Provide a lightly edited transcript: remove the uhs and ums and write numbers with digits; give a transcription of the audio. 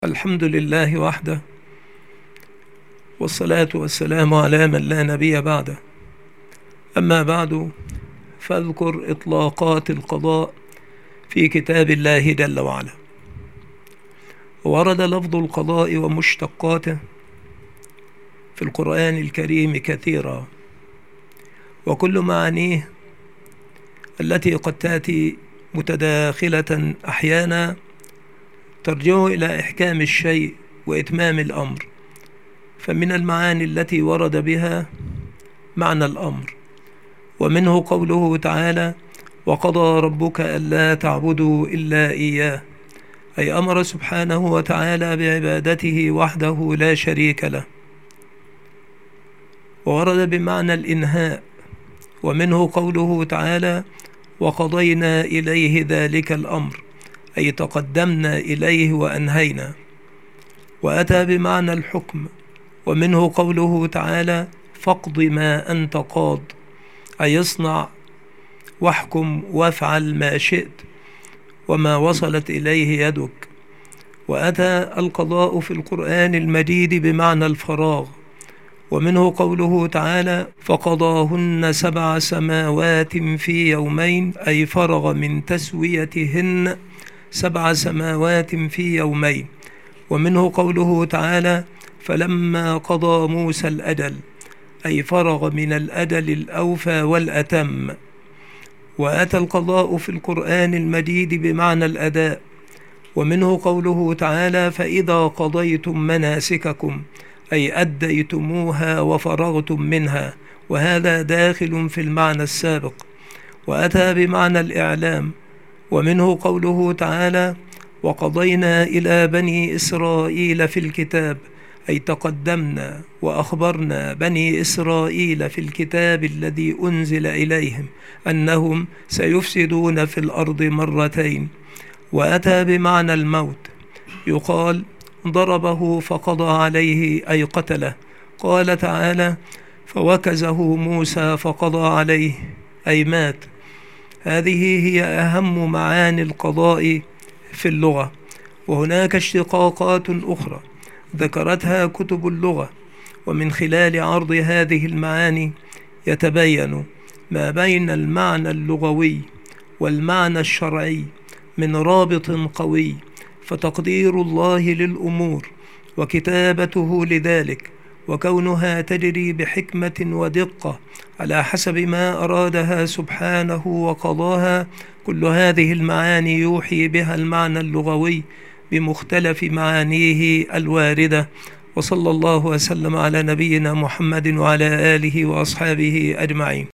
الحمد لله وحده، والصلاة والسلام على من لا نبي بعده. أما بعد، فاذكر إطلاقات القضاء في كتاب الله جل وعلا. ورد لفظ القضاء ومشتقاته في القرآن الكريم كثيرا، وكل معانيه التي قد تأتي متداخلة أحيانا ترجع إلى إحكام الشيء وإتمام الأمر. فمن المعاني التي ورد بها معنى الأمر، ومنه قوله تعالى: وقضى ربك ألا تعبدوا إلا إياه، أي أمر سبحانه وتعالى بعبادته وحده لا شريك له. وورد بمعنى الإنهاء، ومنه قوله تعالى: وقضينا إليه ذلك الأمر، أي تقدمنا إليه وأنهينا. وأتى بمعنى الحكم، ومنه قوله تعالى: فاقض ما أنت قاض، أي اصنع واحكم وافعل ما شئت وما وصلت إليه يدك. وأتى القضاء في القرآن المجيد بمعنى الفراغ، ومنه قوله تعالى: فقضاهن 7 سماوات في يومين، أي فرغ من تسويتهن 7 سماوات في يومين. ومنه قوله تعالى: فلما قضى موسى الأجل، أي فرغ من الأجل الأوفى والأتم. وأتى القضاء في القرآن المجيد بمعنى الأداء، ومنه قوله تعالى: فإذا قضيتم مناسككم، أي أديتموها وفرغتم منها، وهذا داخل في المعنى السابق. وأتى بمعنى الإعلام، ومنه قوله تعالى: وقضينا إلى بني إسرائيل في الكتاب، أي تقدمنا وأخبرنا بني إسرائيل في الكتاب الذي أنزل إليهم أنهم سيفسدون في الأرض مرتين. وأتى بمعنى الموت، يقال: ضربه فقضى عليه، أي قتله. قال تعالى: فوكزه موسى فقضى عليه، أي مات. هذه هي أهم معاني القضاء في اللغة، وهناك اشتقاقات أخرى ذكرتها كتب اللغة، ومن خلال عرض هذه المعاني يتبين ما بين المعنى اللغوي والمعنى الشرعي من رابط قوي. فتقدير الله للأمور وكتابته لذلك وكونها تجري بحكمة ودقة على حسب ما أرادها سبحانه وقضاها، كل هذه المعاني يوحي بها المعنى اللغوي بمختلف معانيه الواردة. وصلى الله وسلم على نبينا محمد وعلى آله وأصحابه أجمعين.